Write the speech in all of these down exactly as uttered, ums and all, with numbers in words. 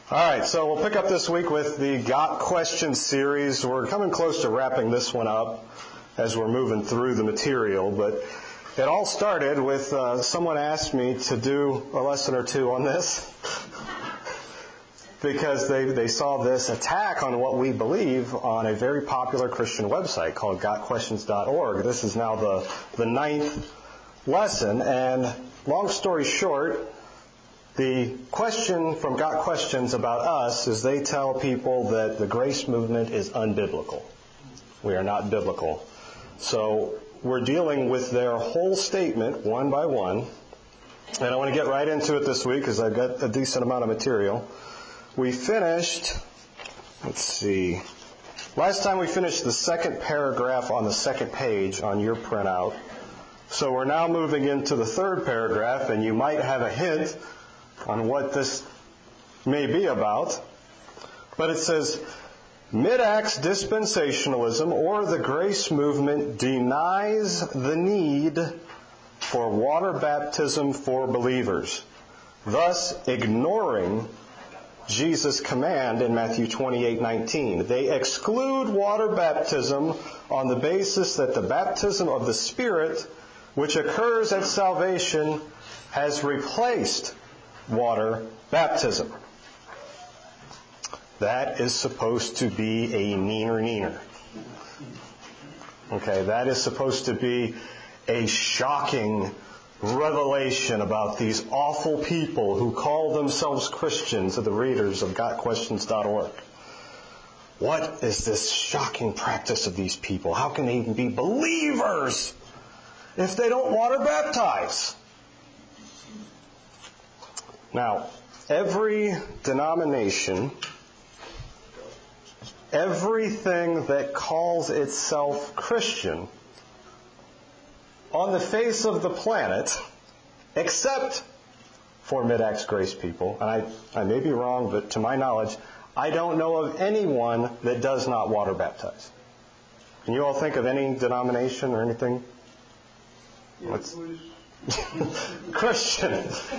All right, so we'll pick up this week with the Got Questions series. We're coming close to wrapping this one up as we're moving through the material, but it all started with uh, someone asked me to do a lesson or two on this because they, they saw this attack on what we believe on a very popular Christian website called got questions dot org. This is now the, the ninth lesson, and long story short, the question from Got Questions about us is they tell people that the grace movement is unbiblical. We are not biblical. So we're dealing with their whole statement one by one. And I want to get right into it this week because I've got a decent amount of material. We finished, let's see, last time we finished the second paragraph on the second page on your printout. So we're now moving into the third paragraph, and you might have a hint on what this may be about. But it says, Mid-Acts dispensationalism or the grace movement denies the need for water baptism for believers, thus ignoring Jesus' command in Matthew twenty-eight nineteen. They exclude water baptism on the basis that the baptism of the Spirit, which occurs at salvation, has replaced water baptism. That is supposed to be a neener neener. Okay, that is supposed to be a shocking revelation about these awful people who call themselves Christians, to the readers of got questions dot org. What is this shocking practice of these people? How can they even be believers if they don't water baptize? Now, every denomination, everything that calls itself Christian on the face of the planet, except for Mid-Acts Grace people, and I, I may be wrong, but to my knowledge, I don't know of anyone that does not water baptize. Can you all think of any denomination or anything? What's Christian?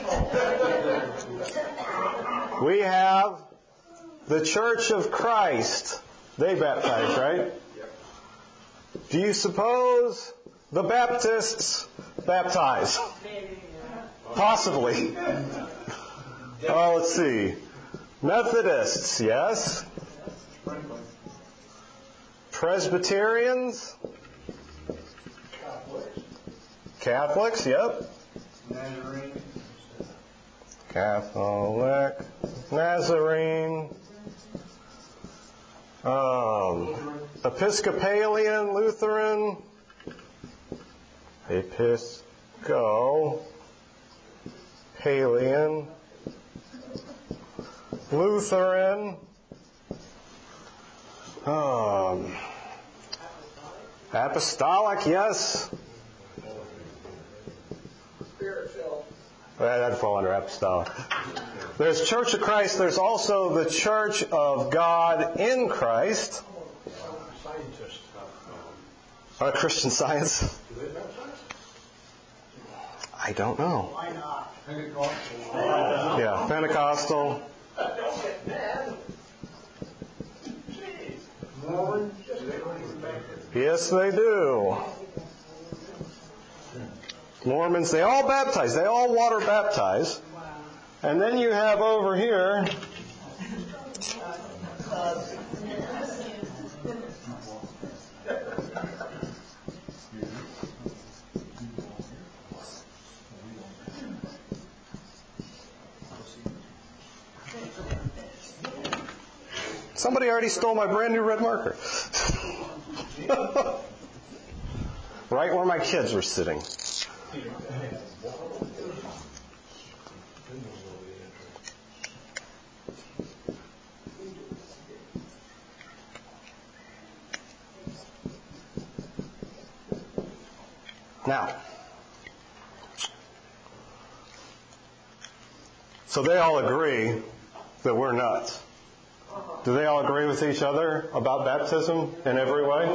We have the Church of Christ. They baptize, right? Do you suppose the Baptists baptize? Possibly. Oh, let's see. Methodists, yes. Presbyterians? Catholics, yep. Nazarene. Catholic, Nazarene, um, Episcopalian, Lutheran, Episcopalian, Lutheran, um, Apostolic, yes. Well, that'd fall under apostolic. There's Church of Christ. There's also the Church of God in Christ. Uh, Christian Science. I don't know. Why not? Pentecostal. Yeah, Pentecostal. Don't get mad. Mormon. Yes, they do. Mormons, they all baptize. They all water baptize. And then you have over here somebody already stole my brand new red marker. Right where my kids were sitting. Now, so they all agree that we're nuts. Do they all agree with each other about baptism in every way?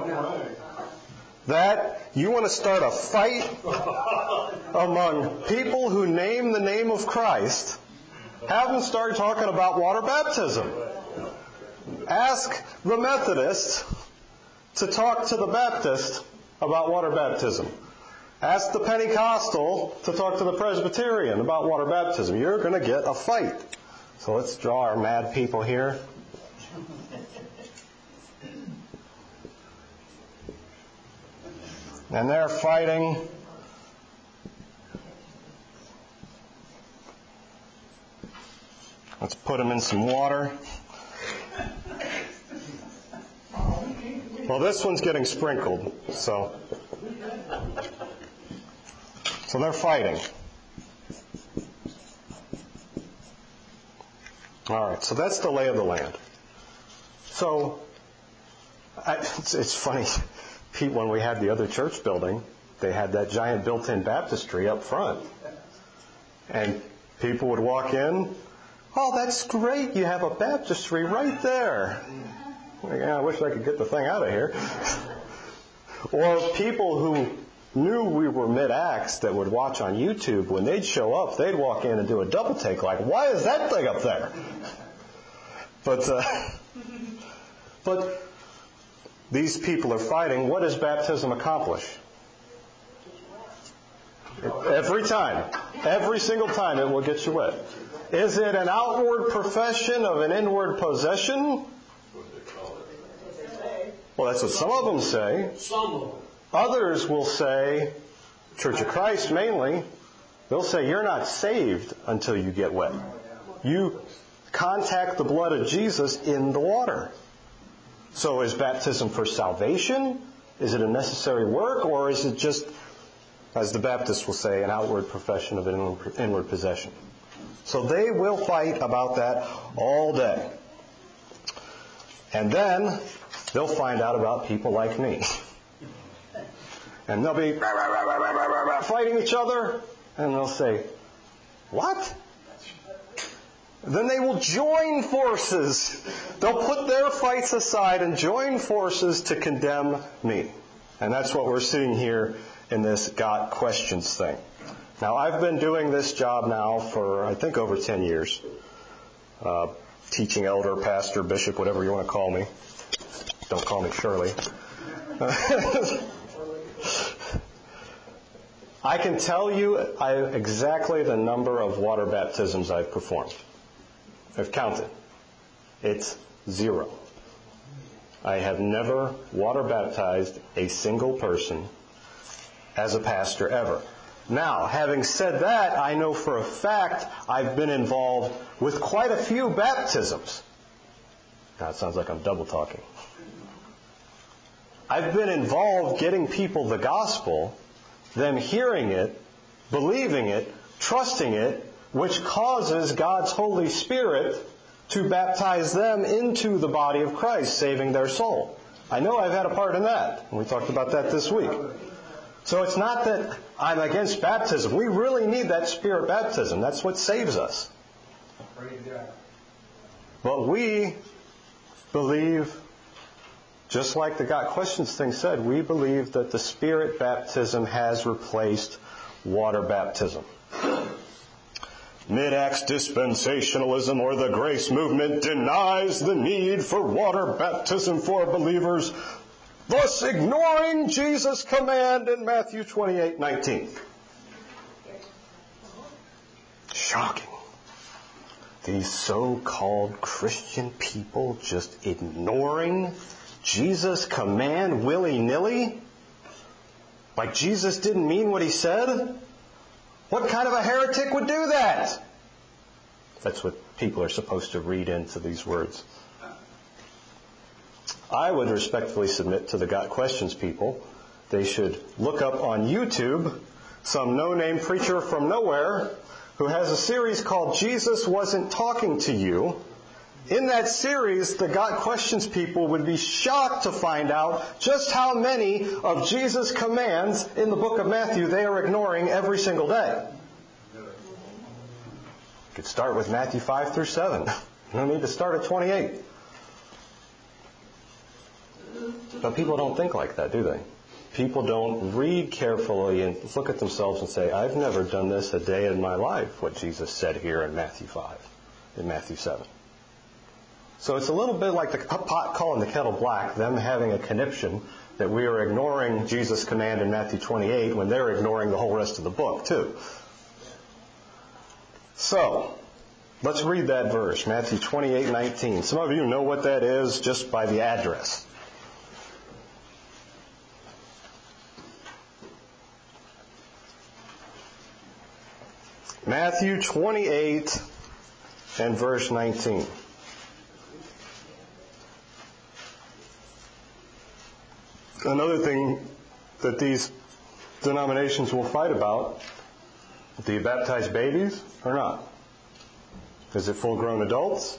That you want to start a fight among people who name the name of Christ Have them start talking about water baptism. Ask the Methodist to talk to the Baptist about water baptism. Ask the Pentecostal to talk to the Presbyterian about water baptism. You're going to get a fight. So let's draw our mad people here. And they're fighting. Let's put them in some water. Well, this one's getting sprinkled, so so they're fighting. All right, so that's the lay of the land. So I, it's, it's funny, Pete, when we had the other church building, they had that giant built-in baptistry up front, and people would walk in. Oh, that's great! You have a baptistry right there. Like, yeah, I wish I could get the thing out of here. Or people who knew we were mid-acts that would watch on YouTube, when they'd show up, they'd walk in and do a double take like, why is that thing up there? But, uh, but these people are fighting. What does baptism accomplish? Every time. Every single time it will get you wet. Is it an outward profession of an inward possession? Well, that's what some of them say. Some of them. Others will say, Church of Christ mainly, they'll say you're not saved until you get wet. You contact the blood of Jesus in the water. So is baptism for salvation? Is it a necessary work? Or is it just, as the Baptists will say, an outward profession of an inward possession? So they will fight about that all day. And then they'll find out about people like me. And they'll be rah, rah, rah, rah, rah, rah, rah, fighting each other. And they'll say, what? Then they will join forces. They'll put their fights aside and join forces to condemn me. And that's what we're seeing here in this Got Questions thing. Now, I've been doing this job now for, I think, over ten years. Uh, teaching elder, pastor, bishop, whatever you want to call me. Don't call me Shirley. I can tell you I, exactly the number of water baptisms I've performed. I've counted. It's zero. I have never water baptized a single person as a pastor ever. Now, having said that, I know for a fact I've been involved with quite a few baptisms. Now, it sounds like I'm double talking. I've been involved getting people the gospel, them hearing it, believing it, trusting it, which causes God's Holy Spirit to baptize them into the body of Christ, saving their soul. I know I've had a part in that. We talked about that this week. So it's not that I'm against baptism. We really need that Spirit baptism. That's what saves us. But we believe, just like the Got Questions thing said, we believe that the Spirit baptism has replaced water baptism. Mid-Acts dispensationalism or the grace movement denies the need for water baptism for believers, thus ignoring Jesus' command in Matthew twenty-eight nineteen. Shocking. These so-called Christian people just ignoring Jesus' command willy-nilly? Like Jesus didn't mean what he said? What kind of a heretic would do that? That's what people are supposed to read into these words. I would respectfully submit to the Got Questions people, they should look up on YouTube some no-name preacher from nowhere who has a series called Jesus Wasn't Talking to You. In that series, the Got Questions people would be shocked to find out just how many of Jesus' commands in the book of Matthew they are ignoring every single day. You could start with Matthew five through seven. You don't need to start at twenty-eight. But people don't think like that, do they? People don't read carefully and look at themselves and say, I've never done this a day in my life, what Jesus said here in Matthew five. in Matthew seven. So it's a little bit like the pot calling the kettle black, them having a conniption that we are ignoring Jesus' command in Matthew twenty-eight when they're ignoring the whole rest of the book too. So, let's read that verse, Matthew twenty-eight nineteen. Some of you know what that is just by the address. Matthew twenty-eight and verse nineteen. Another thing that these denominations will fight about, do you baptize babies or not? Is it full-grown adults?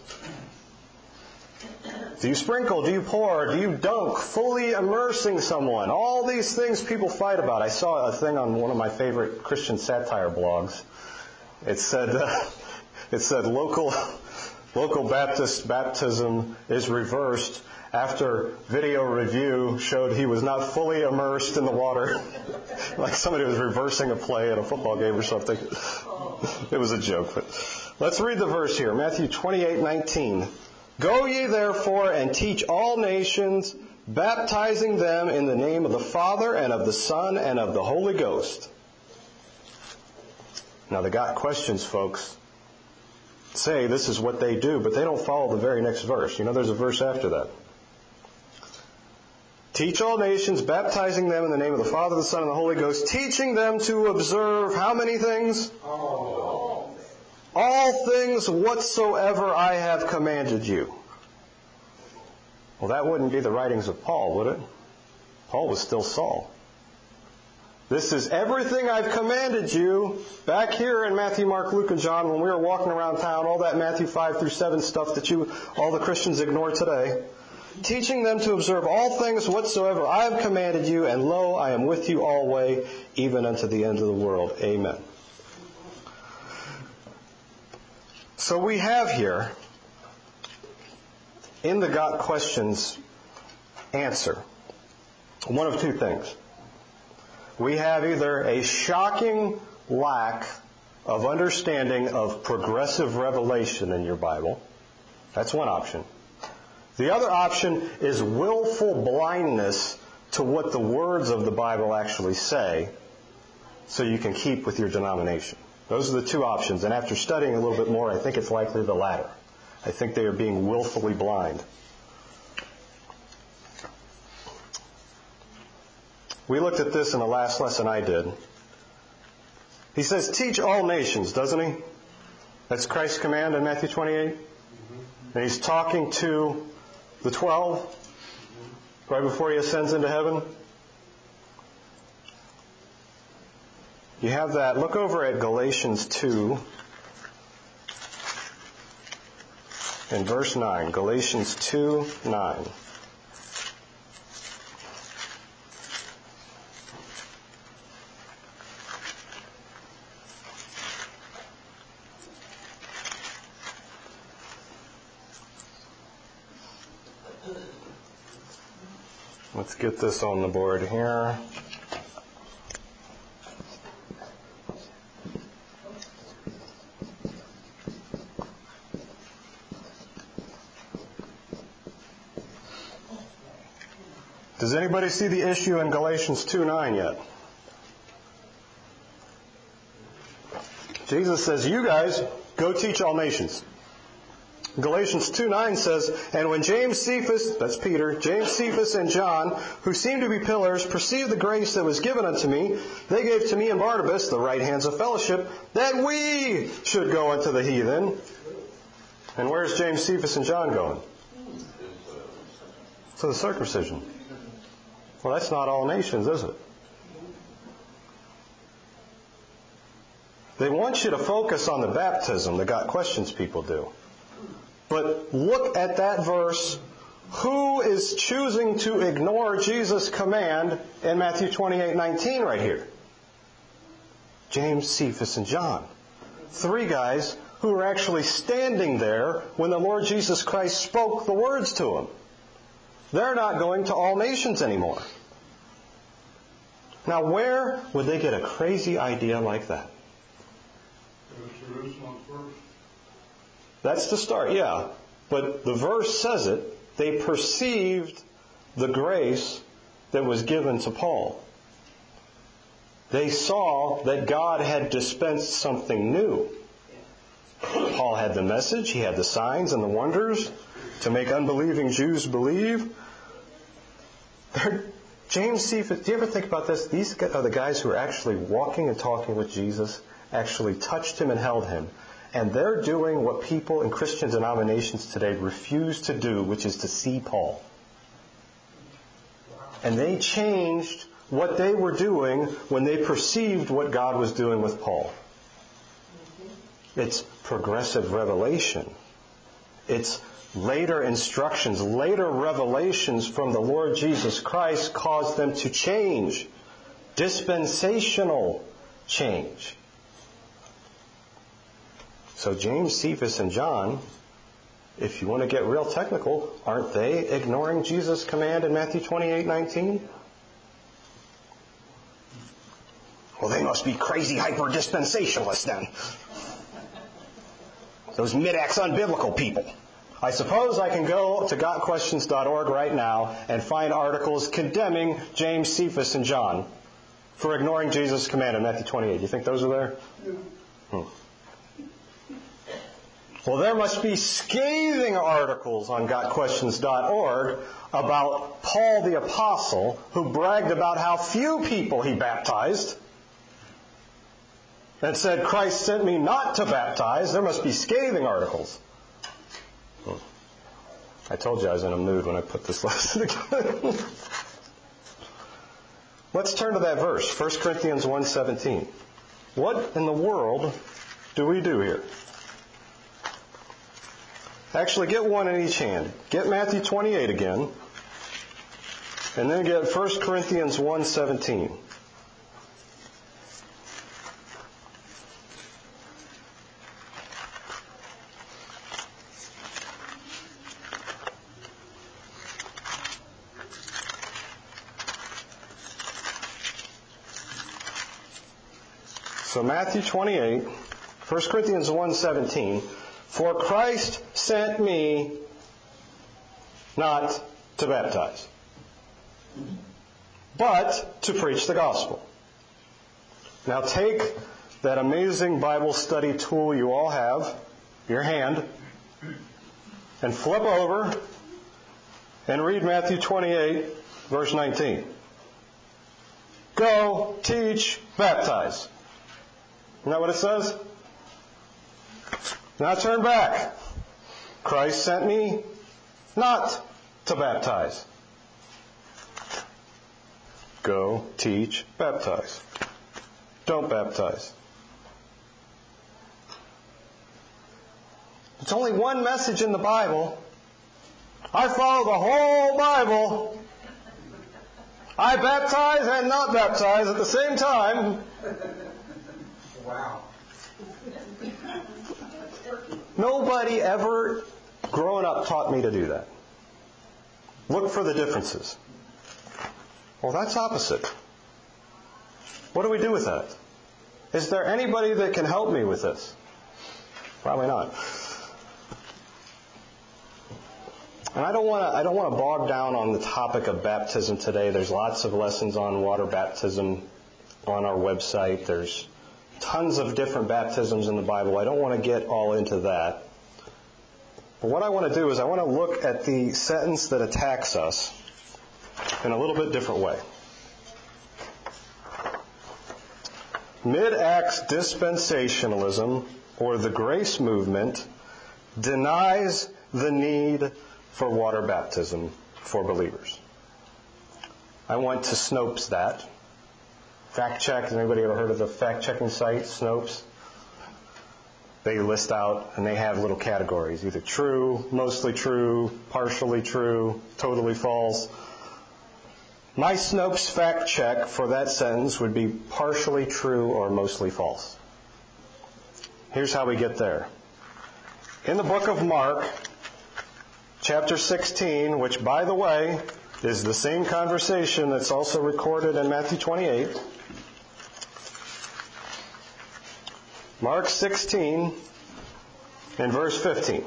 Do you sprinkle? Do you pour? Do you dunk? Fully immersing someone? All these things people fight about. I saw a thing on one of my favorite Christian satire blogs. It said, uh, it said local, local Baptist baptism is reversed after video review showed he was not fully immersed in the water. Like somebody was reversing a play at a football game or something. It was a joke. But let's read the verse here. Matthew twenty-eight nineteen. Go ye therefore and teach all nations, baptizing them in the name of the Father and of the Son and of the Holy Ghost. Now the Got Questions folks say this is what they do, but they don't follow the very next verse. You know, there's a verse after that. Teach all nations, baptizing them in the name of the Father, the Son, and the Holy Ghost, teaching them to observe how many things? All. All things whatsoever I have commanded you. Well, that wouldn't be the writings of Paul, would it? Paul was still Saul. This is everything I've commanded you back here in Matthew, Mark, Luke, and John when we were walking around town, all that Matthew five through seven stuff that you, all the Christians ignore today. Teaching them to observe all things whatsoever I have commanded you, and lo, I am with you always, even unto the end of the world. Amen. So we have here, in the Got Questions answer, one of two things. We have either a shocking lack of understanding of progressive revelation in your Bible. That's one option. The other option is willful blindness to what the words of the Bible actually say, so you can keep with your denomination. Those are the two options, and after studying a little bit more, I think it's likely the latter. I think they are being willfully blind. We looked at this in the last lesson I did. He says, teach all nations, doesn't he? That's Christ's command in Matthew twenty-eight. And he's talking to the twelve right before he ascends into heaven. You have that. Look over at Galatians two and verse nine. Galatians two nine. Let's get this on the board here. Does anybody see the issue in Galatians two nine yet? Jesus says, you guys, go teach all nations. Galatians two nine says, and when James, Cephas, that's Peter, James, Cephas, and John, who seemed to be pillars, perceived the grace that was given unto me, they gave to me and Barnabas the right hands of fellowship, that we should go unto the heathen. And where's James, Cephas, and John going? To the circumcision. Well, that's not all nations, is it? They want you to focus on the baptism, the Got Questions people do. But look at that verse. Who is choosing to ignore Jesus' command in Matthew twenty-eight nineteen right here? James, Cephas, and John. Three guys who were actually standing there when the Lord Jesus Christ spoke the words to them. They're not going to all nations anymore. Now, where would they get a crazy idea like that? That's the start, yeah. But the verse says it. They perceived the grace that was given to Paul. They saw that God had dispensed something new. Paul had the message, he had the signs and the wonders to make unbelieving Jews believe. They're, James Cephas, do you ever think about this? These are the guys who are actually walking and talking with Jesus, actually touched him and held him. And they're doing what people in Christian denominations today refuse to do, which is to see Paul. And they changed what they were doing when they perceived what God was doing with Paul. It's progressive revelation. It's later instructions, later revelations from the Lord Jesus Christ caused them to change. Dispensational change. So James, Cephas, and John, if you want to get real technical, aren't they ignoring Jesus' command in Matthew twenty-eight nineteen? Well, they must be crazy hyper-dispensationalists then. Those mid-acts unbiblical people. I suppose I can go to got questions dot org right now and find articles condemning James, Cephas, and John for ignoring Jesus' command in Matthew twenty-eight. Do you think those are there? Hmm. Well, there must be scathing articles on got questions dot org about Paul the Apostle, who bragged about how few people he baptized and said, Christ sent me not to baptize. There must be scathing articles. Hmm. I told you I was in a mood when I put this lesson together. Let's turn to that verse, First Corinthians one seventeen. What in the world do we do here? Actually, get one in each hand. Get Matthew twenty-eight again. And then get First Corinthians one seventeen. So Matthew twenty-eight, First Corinthians one seventeen. For Christ sent me not to baptize, but to preach the gospel. Now take that amazing Bible study tool you all have, your hand, and flip over and read Matthew twenty-eight, verse nineteen. Go, teach, baptize. Isn't that what it says? Now turn back. Christ sent me not to baptize. Go, teach, baptize. Don't baptize. It's only one message in the Bible. I follow the whole Bible. I baptize and not baptize at the same time. Wow. Nobody ever growing up taught me to do that. Look for the differences. Well, that's opposite. What do we do with that? Is there anybody that can help me with this? Probably not. And I don't want to I don't want to bog down on the topic of baptism today. There's lots of lessons on water baptism on our website. There's tons of different baptisms in the Bible. I don't want to get all into that. But what I want to do is I want to look at the sentence that attacks us in a little bit different way. Mid-Acts dispensationalism, or the grace movement, denies the need for water baptism for believers. I want to Snopes that. Fact check. Has anybody ever heard of the fact-checking site, Snopes? They list out, and they have little categories, either true, mostly true, partially true, totally false. My Snopes fact check for that sentence would be partially true or mostly false. Here's how we get there. In the book of Mark, chapter sixteen, which, by the way, is the same conversation that's also recorded in Matthew twenty-eight. Mark sixteen, in verse fifteen.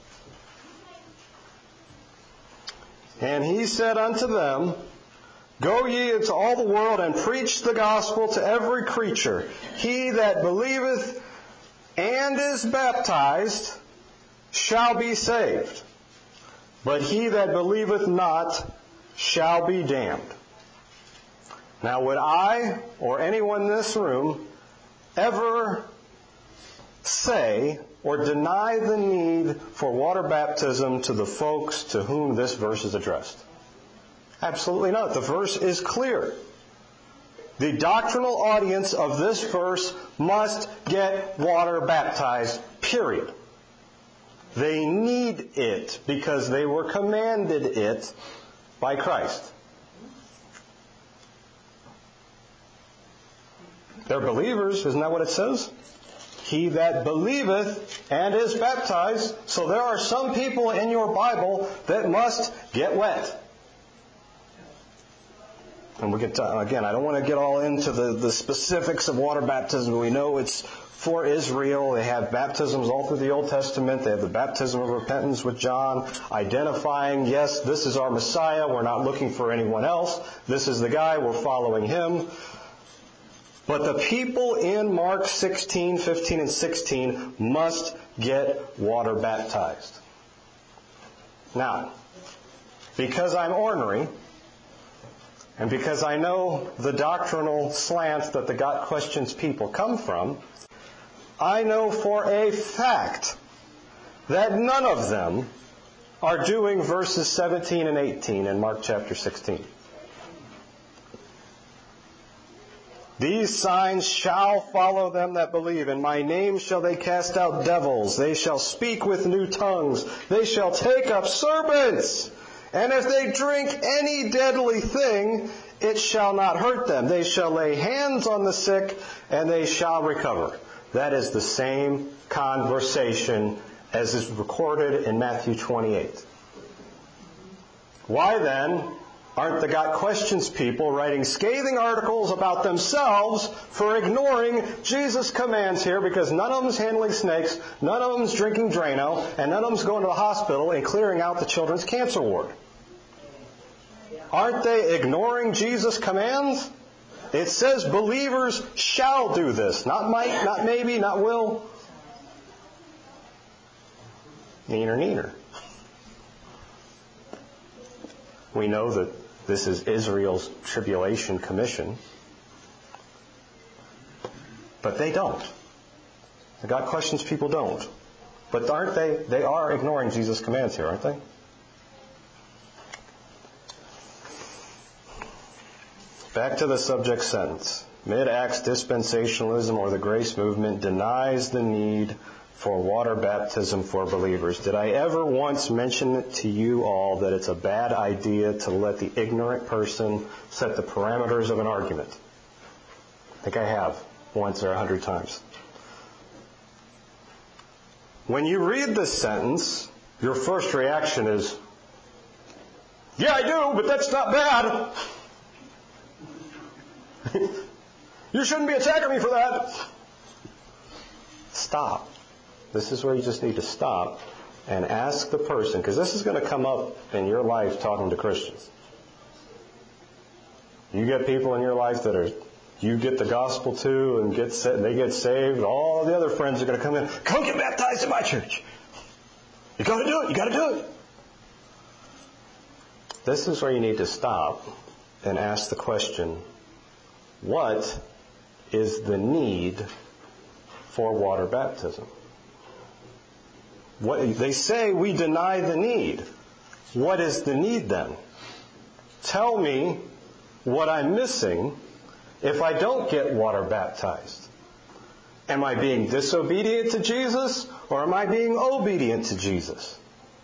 And he said unto them, Go ye into all the world and preach the gospel to every creature. He that believeth and is baptized shall be saved, but he that believeth not shall be damned. Now, would I or anyone in this room ever say or deny the need for water baptism to the folks to whom this verse is addressed? Absolutely not. The verse is clear. The doctrinal audience of this verse must get water baptized, period. They need it because they were commanded it by Christ. They're believers, isn't that what it says? He that believeth and is baptized. So there are some people in your Bible that must get wet. And we get to, again, I don't want to get all into the, the specifics of water baptism. We know it's for Israel. They have baptisms all through the Old Testament. They have the baptism of repentance with John, identifying, yes, this is our Messiah. We're not looking for anyone else. This is the guy. We're following him. But the people in Mark sixteen, fifteen, and sixteen must get water baptized. Now, because I'm ornery, and because I know the doctrinal slant that the Got Questions people come from, I know for a fact that none of them are doing verses seventeen and eighteen in Mark chapter sixteen. These signs shall follow them that believe. In my name shall they cast out devils. They shall speak with new tongues. They shall take up serpents. And if they drink any deadly thing, it shall not hurt them. They shall lay hands on the sick, and they shall recover. That is the same conversation as is recorded in Matthew twenty-eight. Why then aren't the Got Questions people writing scathing articles about themselves for ignoring Jesus' commands here, because none of them's handling snakes, none of them's drinking Drano, and none of them's going to the hospital and clearing out the children's cancer ward? Aren't they ignoring Jesus' commands? It says believers shall do this. Not might, not maybe, not will. Neener, neener. We know that this is Israel's tribulation commission. But they don't. The Got Questions people don't. But aren't they, they are ignoring Jesus' commands here, aren't they? Back to the subject sentence. Mid-Acts dispensationalism or the grace movement denies the need for water baptism for believers. Did I ever once mention it to you all that it's a bad idea to let the ignorant person set the parameters of an argument? I think I have, once or a hundred times. When you read this sentence, your first reaction is, yeah, I do, but that's not bad. You shouldn't be attacking me for that. Stop. This is where you just need to stop and ask the person, because this is going to come up in your life talking to Christians. You get people in your life that are, you get the gospel to and get set, and they get saved. All the other friends are going to come in. Come get baptized in my church. You got to do it. You got to do it. This is where you need to stop and ask the question, what is the need for water baptism? What, they say we deny the need. What is the need then? Tell me what I'm missing if I don't get water baptized. Am I being disobedient to Jesus, or am I being obedient to Jesus?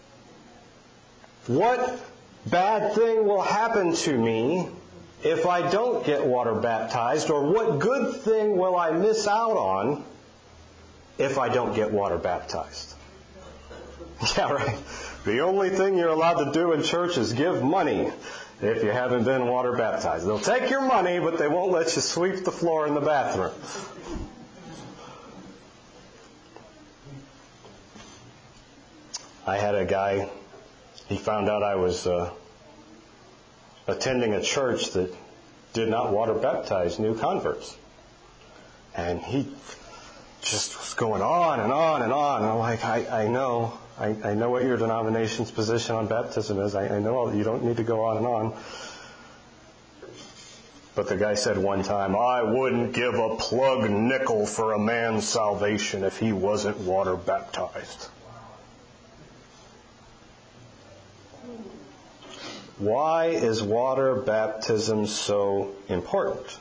What bad thing will happen to me if I don't get water baptized, or what good thing will I miss out on if I don't get water baptized? Yeah, right. The only thing you're allowed to do in church is give money if you haven't been water baptized. They'll take your money, but they won't let you sweep the floor in the bathroom. I had a guy, he found out I was uh, attending a church that did not water baptize new converts. And he just was going on and on and on. And I'm like, I, I know, I, I know what your denomination's position on baptism is. I, I know you don't need to go on and on. But the guy said one time, I wouldn't give a plug nickel for a man's salvation if he wasn't water baptized. Why is water baptism so important?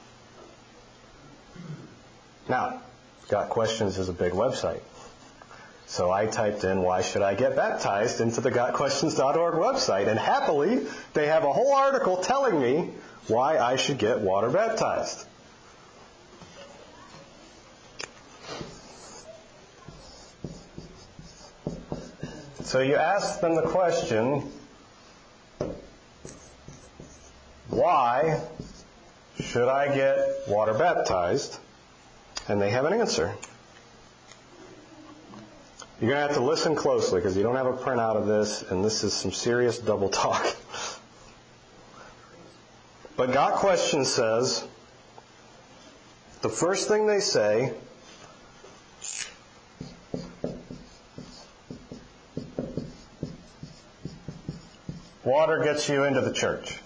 Now, Got Questions is a big website. So I typed in, why should I get baptized, into the got questions dot org website. And happily, they have a whole article telling me why I should get water baptized. So you ask them the question, why should I get water baptized? And they have an answer. You're going to have to listen closely because you don't have a printout of this, and this is some serious double talk. But Got Questions says, the first thing they say, water gets you into the church.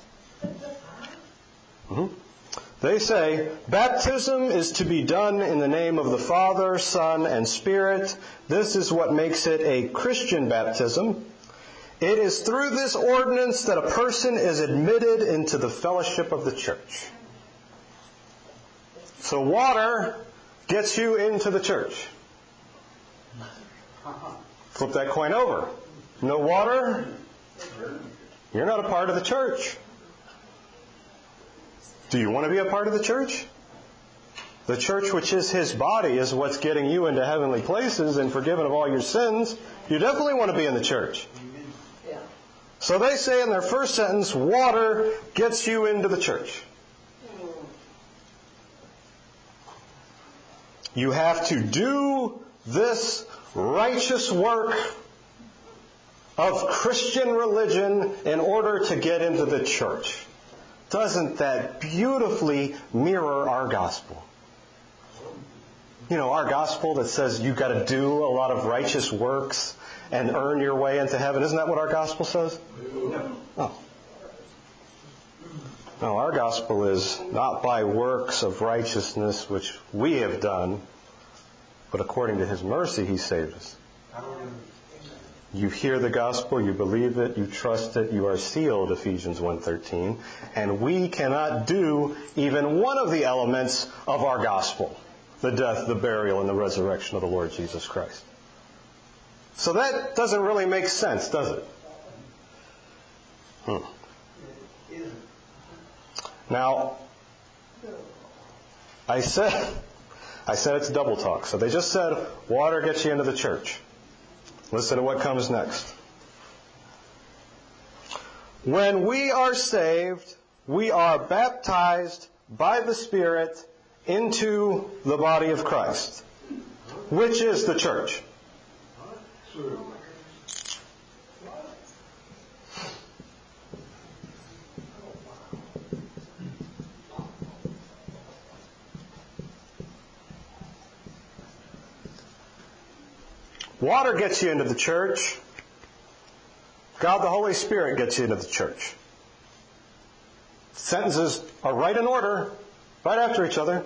Mm-hmm. They say, baptism is to be done in the name of the Father, Son, and Spirit. This is what makes it a Christian baptism. It is through this ordinance that a person is admitted into the fellowship of the church. So water gets you into the church. Flip that coin over. No water, you're not a part of the church. Do you want to be a part of the church? The church, which is His body, is what's getting you into heavenly places and forgiven of all your sins. You definitely want to be in the church. Yeah. So they say in their first sentence, water gets you into the church. You have to do this righteous work of Christian religion in order to get into the church. Doesn't that beautifully mirror our gospel? You know, our gospel that says you've got to do a lot of righteous works and earn your way into heaven. Isn't that what our gospel says? No. Oh. No, our gospel is not by works of righteousness which we have done, but according to His mercy He saved us. You hear the gospel, you believe it, you trust it, you are sealed, Ephesians one thirteen. And we cannot do even one of the elements of our gospel, the death, the burial, and the resurrection of the Lord Jesus Christ. So that doesn't really make sense, does it? Hmm. Now, I said, I said it's double talk. So they just said, water gets you into the church. Listen to what comes next. When we are saved, we are baptized by the Spirit into the body of Christ, which is the church. Water gets you into the church. God the Holy Spirit gets you into the church. Sentences are right in order, right after each other.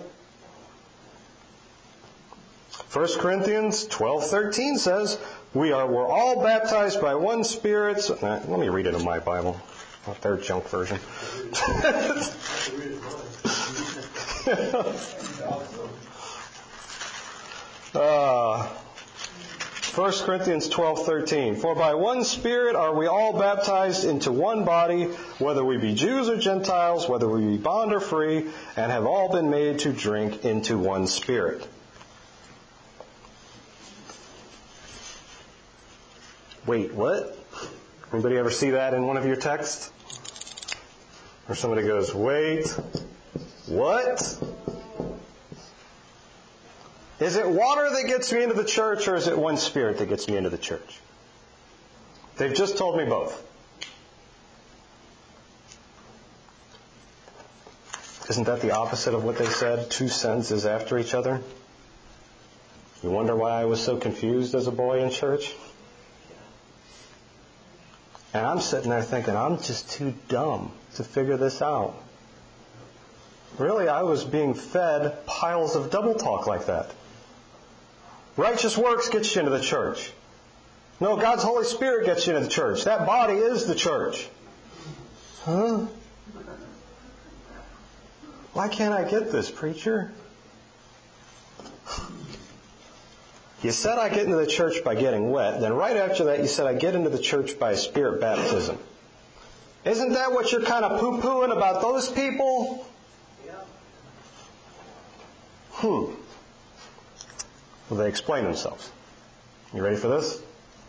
First Corinthians twelve thirteen says, we are, we're all baptized by one Spirit. So, uh, let me read it in my Bible, not their junk version. uh, First Corinthians twelve thirteen. For by one Spirit are we all baptized into one body, whether we be Jews or Gentiles, whether we be bond or free, and have all been made to drink into one Spirit. Wait, what? Anybody ever see that in one of your texts? Or somebody goes, wait, what? Is it water that gets me into the church, or is it one Spirit that gets me into the church? They've just told me both. Isn't that the opposite of what they said? Two sentences after each other? You wonder why I was so confused as a boy in church? And I'm sitting there thinking, I'm just too dumb to figure this out. Really, I was being fed piles of double talk like that. Righteous works gets you into the church. No, God's Holy Spirit gets you into the church. That body is the church. Huh? Why can't I get this, preacher? You said I get into the church by getting wet. Then right after that, you said I get into the church by a Spirit baptism. Isn't that what you're kind of poo-pooing about those people? Hmm. Well, they explain themselves. You ready for this?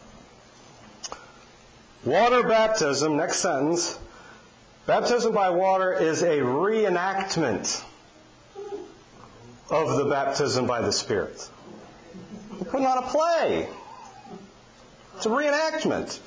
Water baptism, next sentence. Baptism by water is a reenactment of the baptism by the Spirit. We're putting on a play. It's a reenactment.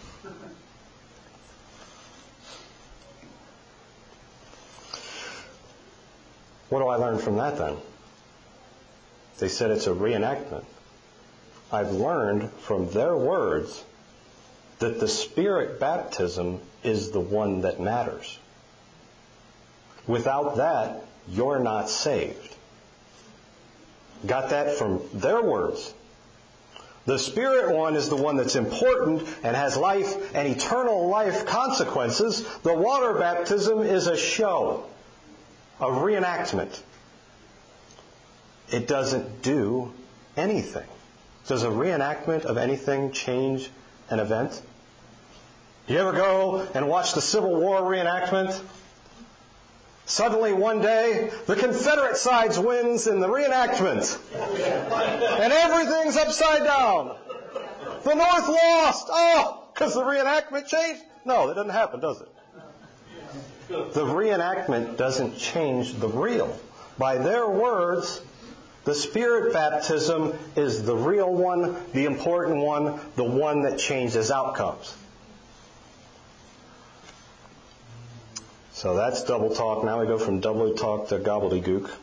What do I learn from that then? They said it's a reenactment. I've learned from their words that the Spirit baptism is the one that matters. Without that, you're not saved. Got that from their words. The Spirit one is the one that's important and has life and eternal life consequences. The water baptism is a show, a reenactment. It doesn't do anything. Does a reenactment of anything change an event? You ever go and watch the Civil War reenactment? Suddenly one day, the Confederate side wins in the reenactment. And everything's upside down. The North lost. Oh, because the reenactment changed? No, that doesn't happen, does it? The reenactment doesn't change the real. By their words, the Spirit baptism is the real one, the important one, the one that changes outcomes. So that's double talk. Now we go from double talk to gobbledygook.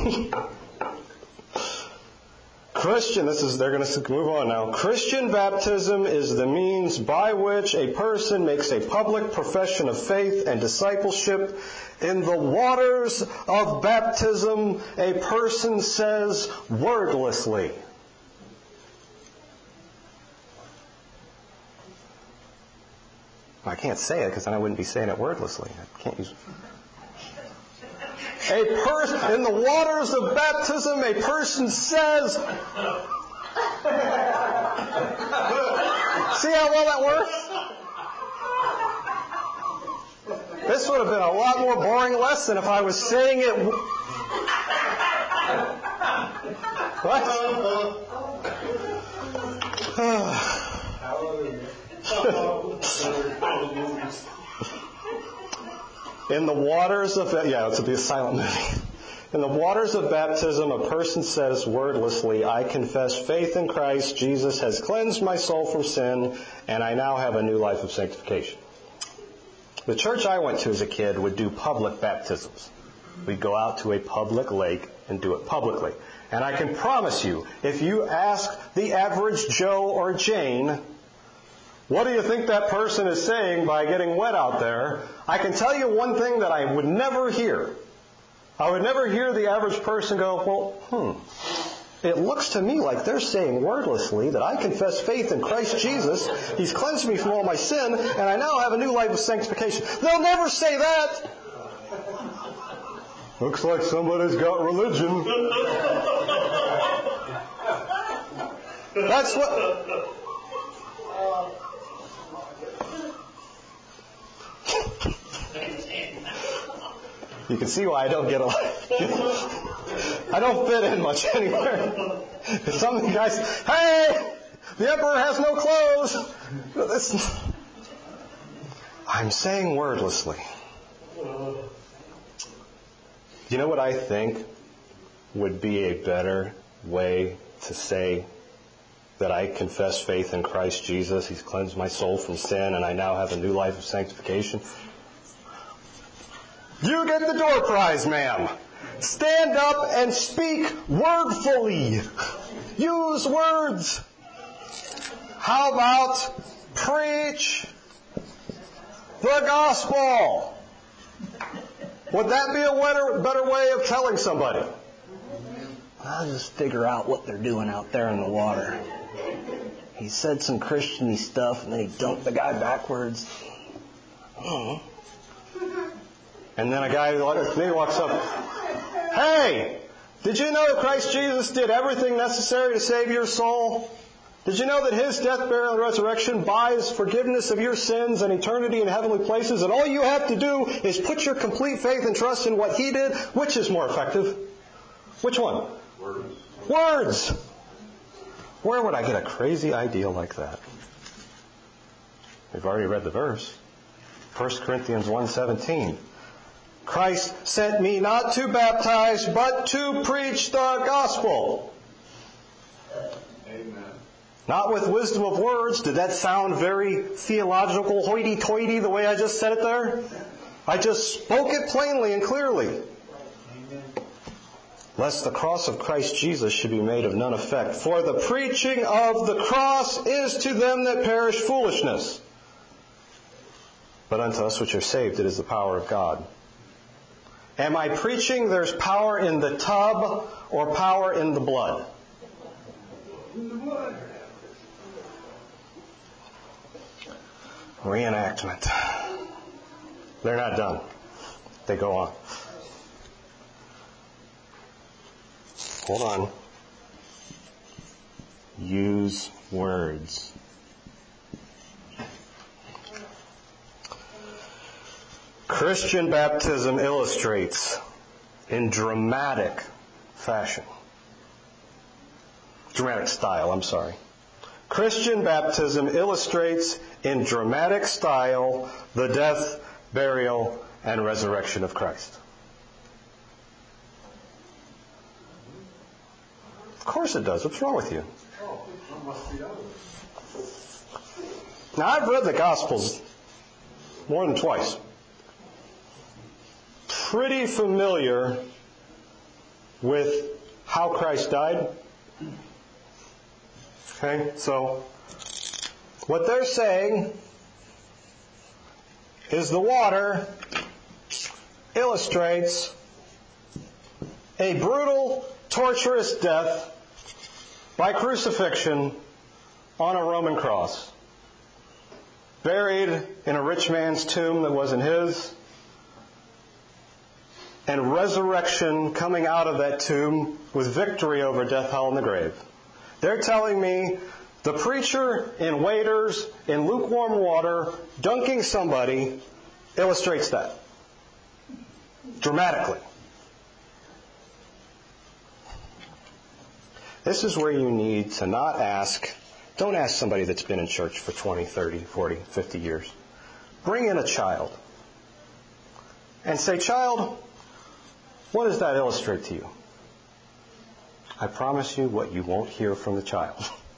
Christian, this is, they're going to move on now. Christian baptism is the means by which a person makes a public profession of faith and discipleship. In the waters of baptism, a person says wordlessly. I can't say it because then I wouldn't be saying it wordlessly. I can't use. A person in the waters of baptism, a person says. See how well that works? This would have been a lot more boring lesson if I was saying it. What? In the waters of, yeah, it's a silent movie. In the waters of baptism, a person says wordlessly, I confess faith in Christ, Jesus has cleansed my soul from sin, and I now have a new life of sanctification. The church I went to as a kid would do public baptisms. We'd go out to a public lake and do it publicly. And I can promise you, if you ask the average Joe or Jane, what do you think that person is saying by getting wet out there? I can tell you one thing that I would never hear. I would never hear the average person go, well, hmm, it looks to me like they're saying wordlessly that I confess faith in Christ Jesus, He's cleansed me from all my sin, and I now have a new life of sanctification. They'll never say that. Looks like somebody's got religion. That's what... You can see why I don't get a lot. I don't fit in much anywhere. Some of the guys, hey, the emperor has no clothes. This, I'm saying wordlessly. You know what I think would be a better way to say that I confess faith in Christ Jesus. He's cleansed my soul from sin, and I now have a new life of sanctification. You get the door prize, ma'am. Stand up and speak wordfully. Use words. How about preach the gospel? Would that be a better, better way of telling somebody? I'll just figure out what they're doing out there in the water. He said some Christian-y stuff, and then he dunked the guy backwards. Oh. And then a guy maybe walks up. Hey, did you know that Christ Jesus did everything necessary to save your soul? Did you know that His death, burial, and resurrection buys forgiveness of your sins and eternity in heavenly places? And all you have to do is put your complete faith and trust in what He did. Which is more effective? Which one? Words. Words. Where would I get a crazy idea like that? We've already read the verse. First Corinthians one seventeen. Christ sent me not to baptize, but to preach the gospel. Amen. Not with wisdom of words. Did that sound very theological, hoity-toity, the way I just said it there? I just spoke it plainly and clearly. Amen. Lest the cross of Christ Jesus should be made of none effect. For the preaching of the cross is to them that perish foolishness. But unto us which are saved it is the power of God. Am I preaching there's power in the tub or power in the blood? In the blood. Reenactment. They're not done. They go on. Hold on. Use words. Christian baptism illustrates in dramatic fashion. Dramatic style, I'm sorry. Christian baptism illustrates in dramatic style the death, burial, and resurrection of Christ. Of course it does. What's wrong with you? Oh, what must be other? Now, I've read the Gospels more than twice. Pretty familiar with how Christ died. Okay, so what they're saying is the water illustrates a brutal, torturous death by crucifixion on a Roman cross. Buried in a rich man's tomb that wasn't his. And resurrection coming out of that tomb with victory over death, hell, and the grave. They're telling me the preacher in waders, in lukewarm water, dunking somebody, illustrates that. Dramatically. This is where you need to not ask, don't ask somebody that's been in church for twenty, thirty, forty, fifty years. Bring in a child. And say, child, what does that illustrate to you? I promise you what you won't hear from the child.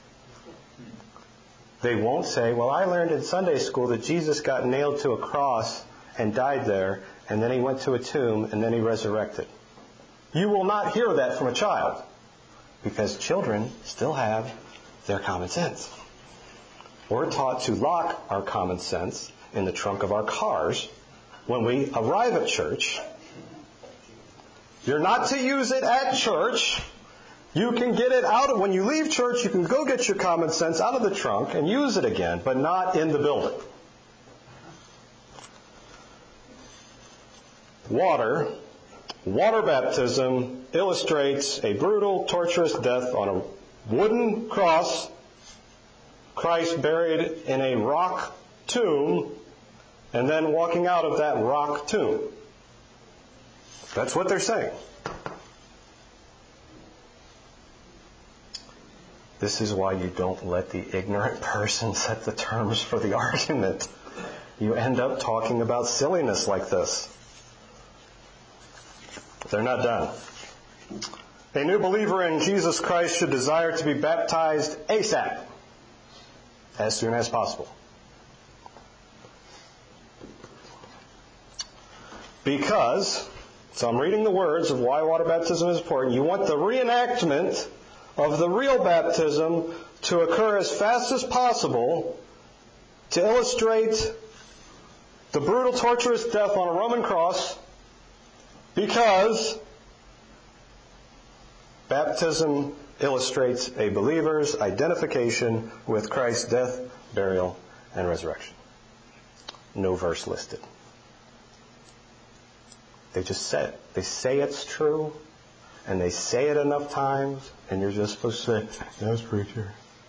They won't say, well, I learned in Sunday school that Jesus got nailed to a cross and died there, and then He went to a tomb, and then He resurrected. You will not hear that from a child, because children still have their common sense. We're taught to lock our common sense in the trunk of our cars when we arrive at church. You're not to use it at church. You can get it out of, when you leave church, you can go get your common sense out of the trunk and use it again, but not in the building. Water, water baptism illustrates a brutal, torturous death on a wooden cross, Christ buried in a rock tomb, and then walking out of that rock tomb. That's what they're saying. This is why you don't let the ignorant person set the terms for the argument. You end up talking about silliness like this. They're not done. A new believer in Jesus Christ should desire to be baptized ASAP, as soon as possible. Because, so I'm reading the words of why water baptism is important. You want the reenactment of the real baptism to occur as fast as possible to illustrate the brutal, torturous death on a Roman cross, because baptism illustrates a believer's identification with Christ's death, burial, and resurrection. No verse listed. They just say it. They say it's true, and they say it enough times, and you're just supposed to say, yes, preacher.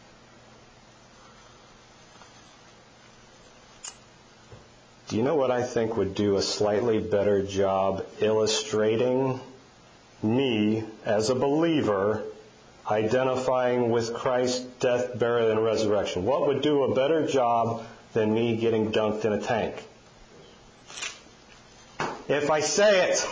Do you know what I think would do a slightly better job illustrating me as a believer identifying with Christ's death, burial, and resurrection? What would do a better job than me getting dunked in a tank? If I say it,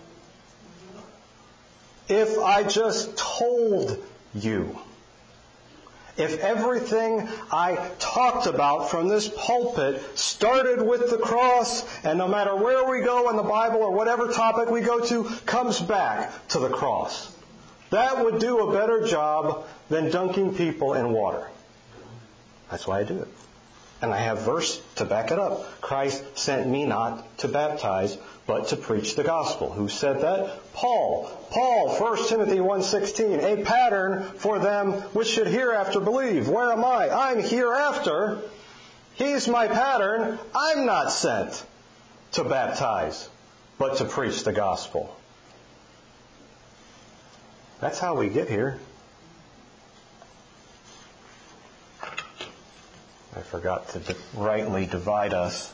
if I just told you, if everything I talked about from this pulpit started with the cross, and no matter where we go in the Bible or whatever topic we go to, comes back to the cross, that would do a better job than dunking people in water. That's why I do it. And I have verse to back it up. Christ sent me not to baptize, but to preach the gospel. Who said that? Paul. Paul, First Timothy one sixteen, a pattern for them which should hereafter believe. Where am I? I'm hereafter. He's my pattern. I'm not sent to baptize, but to preach the gospel. That's how we get here. I forgot to di- rightly divide us.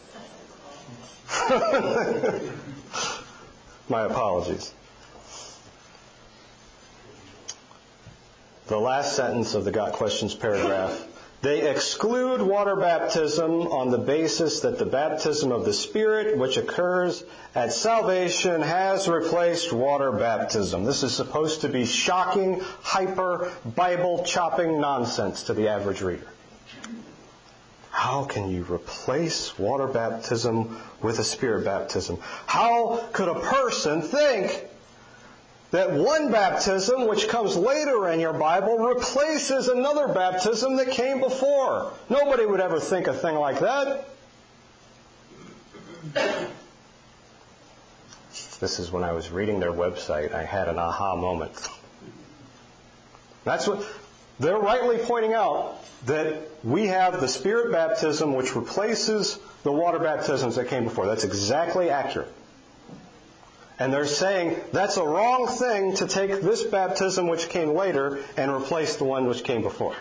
My apologies. The last sentence of the Got Questions paragraph. They exclude water baptism on the basis that the baptism of the Spirit, which occurs at salvation, has replaced water baptism. This is supposed to be shocking, hyper, Bible-chopping nonsense to the average reader. How can you replace water baptism with a Spirit baptism? How could a person think that one baptism, which comes later in your Bible, replaces another baptism that came before? Nobody would ever think a thing like that. This is when I was reading their website, I had an aha moment. That's what they're rightly pointing out, that we have the Spirit baptism which replaces the water baptisms that came before. That's exactly accurate. And they're saying that's a wrong thing to take this baptism which came later and replace the one which came before.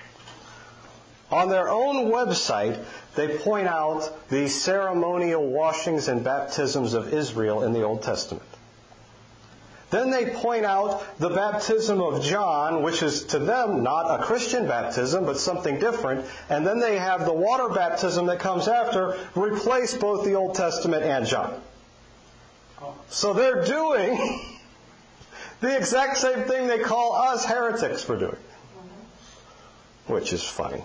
On their own website, they point out the ceremonial washings and baptisms of Israel in the Old Testament. Then they point out the baptism of John, which is to them not a Christian baptism, but something different. And then they have the water baptism that comes after, replace both the Old Testament and John. So they're doing the exact same thing they call us heretics for doing. Which is funny.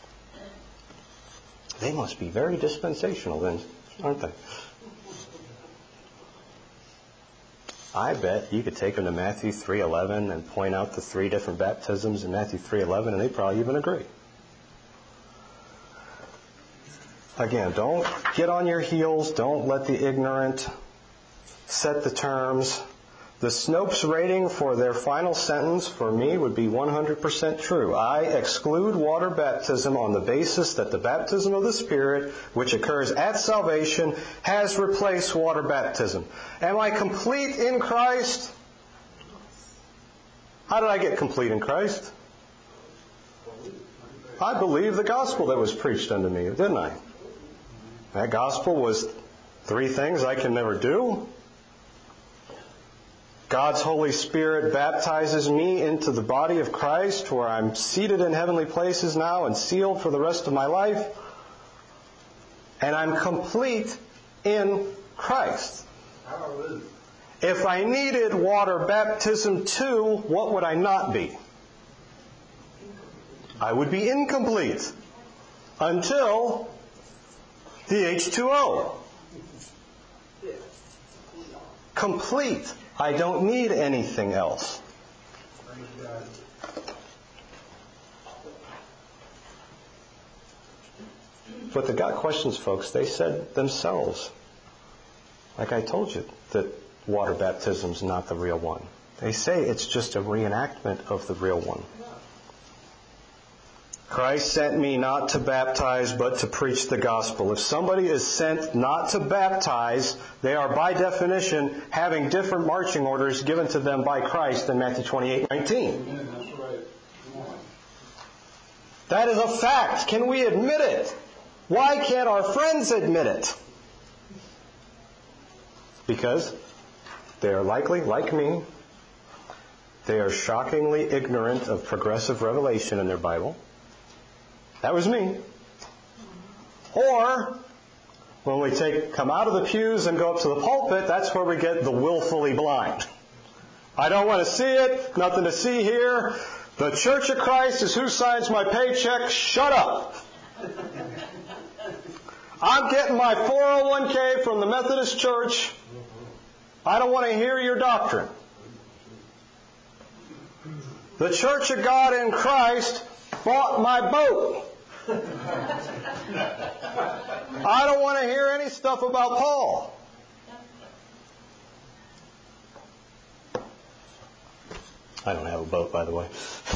They must be very dispensational then, aren't they? I bet you could take them to Matthew three eleven and point out the three different baptisms in Matthew three eleven, and they'd probably even agree. Again, don't get on your heels. Don't let the ignorant set the terms. The Snopes rating for their final sentence for me would be one hundred percent true. I exclude water baptism on the basis that the baptism of the Spirit, which occurs at salvation, has replaced water baptism. Am I complete in Christ? How did I get complete in Christ? I believe the gospel that was preached unto me, didn't I? That gospel was three things I can never do. God's Holy Spirit baptizes me into the body of Christ, where I'm seated in heavenly places now and sealed for the rest of my life. And I'm complete in Christ. Hallelujah. If I needed water baptism too, what would I not be? I would be incomplete until the H two O. Complete. I don't need anything else. But the Got Questions folks, they said themselves, like I told you, that water baptism is not the real one. They say it's just a reenactment of the real one. Christ sent me not to baptize, but to preach the gospel. If somebody is sent not to baptize, they are by definition having different marching orders given to them by Christ in Matthew twenty-eight nineteen. That is a fact. Can we admit it? Why can't our friends admit it? Because they are likely, like me, they are shockingly ignorant of progressive revelation in their Bible. That was me. Or, when we take come out of the pews and go up to the pulpit, that's where we get the willfully blind. I don't want to see it, nothing to see here. The Church of Christ is who signs my paycheck. Shut up. I'm getting my four oh one k from the Methodist Church. I don't want to hear your doctrine. The Church of God in Christ bought my boat. I don't want to hear any stuff about Paul. I don't have a boat, by the way.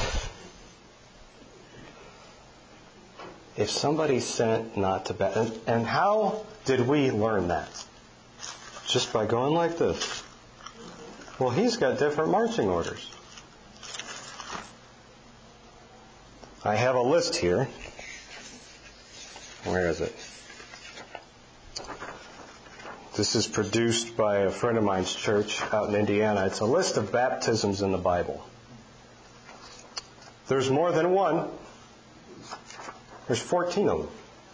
If somebody's sent not to baptize, and, and how did we learn that? Just by going like this. Well, he's got different marching orders. I have a list here. Where is it? This is produced by a friend of mine's church out in Indiana. It's a list of baptisms in the Bible. There's more than one. There's fourteen of them.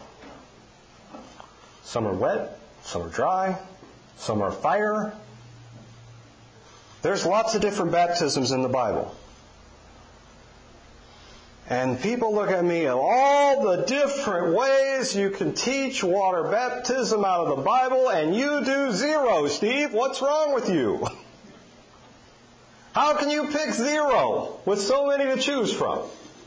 Some are wet, some are dry, some are fire. There's lots of different baptisms in the Bible. And people look at me at all the different ways you can teach water baptism out of the Bible, and you do zero, Steve. What's wrong with you? How can you pick zero with so many to choose from?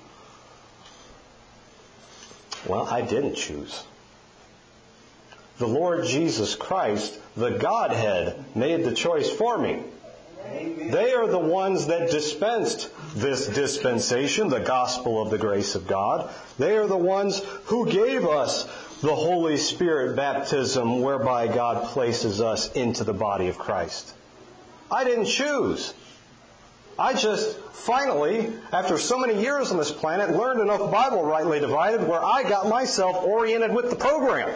Well, I didn't choose. The Lord Jesus Christ, the Godhead, made the choice for me. Amen. They are the ones that dispensed this dispensation, the gospel of the grace of God. They are the ones who gave us the Holy Spirit baptism, whereby God places us into the body of Christ. I didn't choose. I just finally, after so many years on this planet, learned enough Bible rightly divided where I got myself oriented with the program.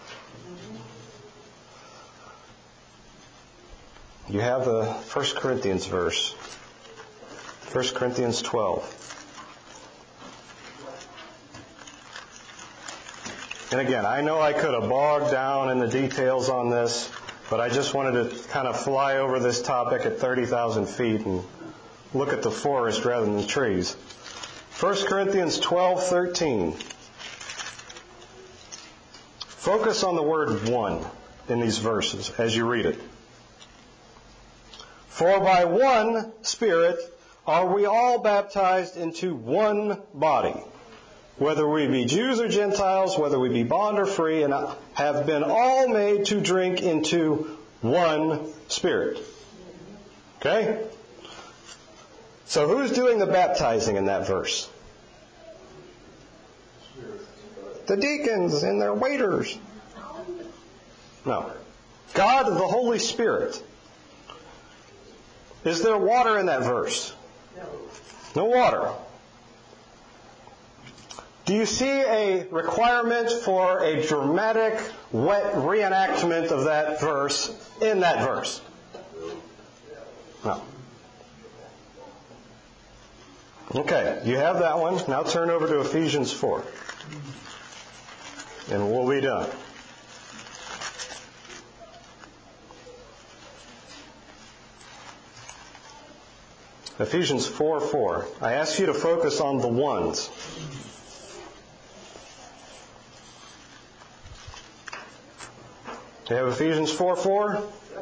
You have the First Corinthians verse. First Corinthians twelve. And again, I know I could have bogged down in the details on this, but I just wanted to kind of fly over this topic at thirty thousand feet and look at the forest rather than the trees. First Corinthians twelve thirteen. Focus on the word one in these verses as you read it. For by one Spirit are we all baptized into one body, whether we be Jews or Gentiles, whether we be bond or free, and have been all made to drink into one Spirit. Okay? So who's doing the baptizing in that verse? The deacons and their waiters. No. God, the Holy Spirit. Is there water in that verse? No water. Do you see a requirement for a dramatic, wet reenactment of that verse in that verse? No. Okay, you have that one. Now turn over to Ephesians four. And we'll be done. Ephesians four four. I ask you to focus on the ones. Do you have Ephesians four four?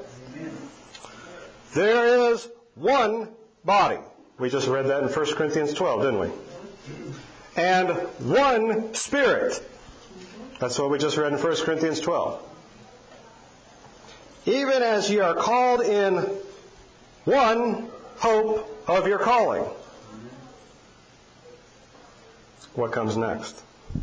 There is one body. We just read that in First Corinthians twelve, didn't we? And one Spirit. That's what we just read in First Corinthians twelve. Even as ye are called in one hope of your calling. What comes next?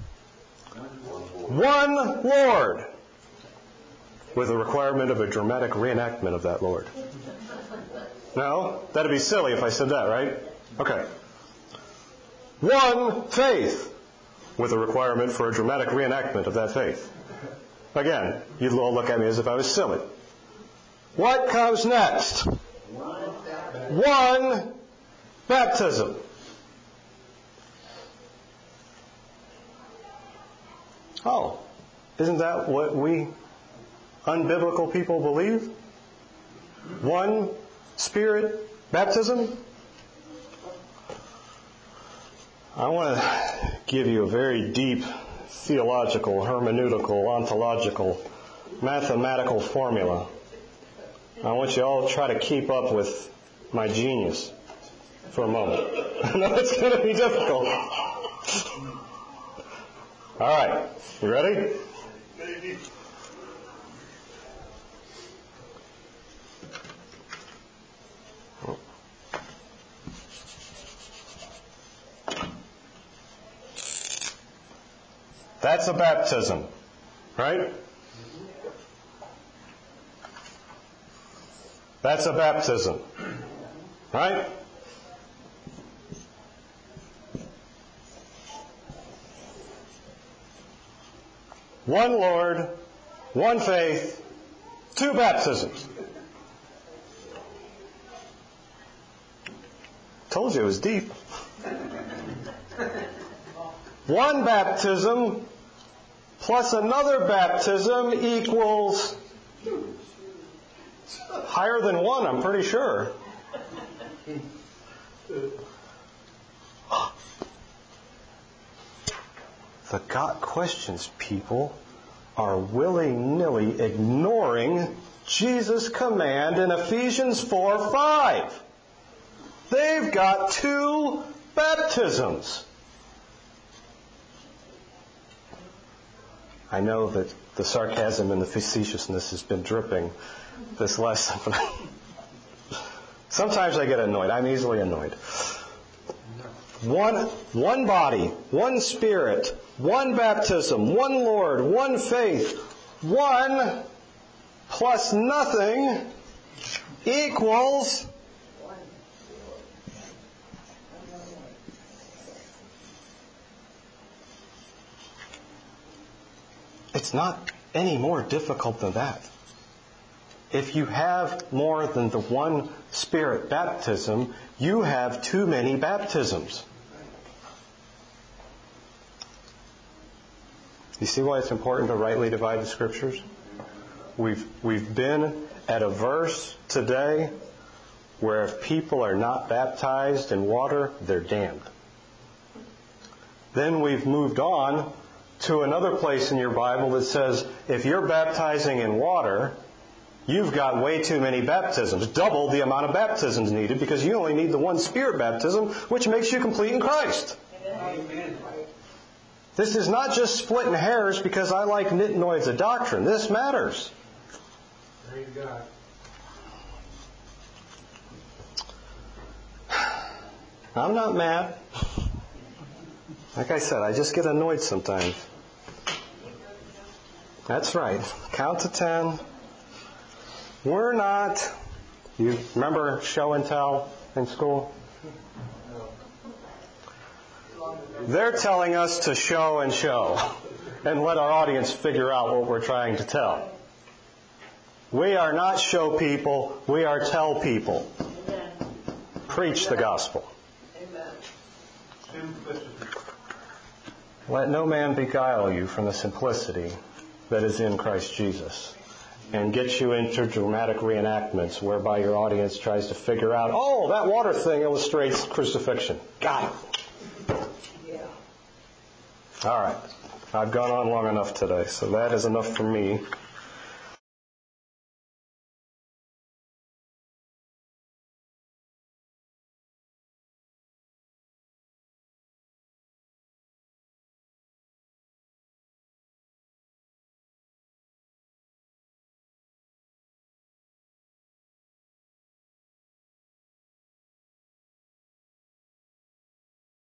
One Lord. With a requirement of a dramatic reenactment of that Lord. No? That'd be silly if I said that, right? Okay. One faith. With a requirement for a dramatic reenactment of that faith. Again, you'd all look at me as if I was silly. What comes next? One baptism. Oh, isn't that what we unbiblical people believe? One Spirit baptism? I want to give you a very deep theological, hermeneutical, ontological, mathematical formula. I want you all to try to keep up with my genius for a moment. I know it's going to be difficult. All right. You ready? That's a baptism, right? That's a baptism, right? One Lord, one faith, two baptisms. Told you it was deep. One baptism plus another baptism equals higher than one, I'm pretty sure. The Got Questions people are willy-nilly ignoring Jesus' command in Ephesians four five. They've got two baptisms. I know that the sarcasm and the facetiousness has been dripping this lesson, but sometimes I get annoyed. I'm easily annoyed. One, one body, one Spirit, one baptism, one Lord, one faith, one plus nothing equals it's not any more difficult than that. If you have more than the one Spirit baptism, you have too many baptisms. You see why it's important to rightly divide the Scriptures? We've, we've been at a verse today where if people are not baptized in water, they're damned. Then we've moved on to another place in your Bible that says if you're baptizing in water, you've got way too many baptisms, double the amount of baptisms needed because you only need the one Spirit baptism, which makes you complete in Christ. Amen. This is not just splitting hairs because I like nitnoids of doctrine. This matters. Praise God. I'm not mad. Like I said, I just get annoyed sometimes. That's right. Count to ten. We're not... You remember show and tell in school? They're telling us to show and show and let our audience figure out what we're trying to tell. We are not show people. We are tell people. Amen. Preach the gospel. Amen. Let no man beguile you from the simplicity that is in Christ Jesus. and get you into dramatic reenactments whereby your audience tries to figure out, oh, that water thing illustrates crucifixion. Got it. Yeah. All right. I've gone on long enough today, so that is enough for me.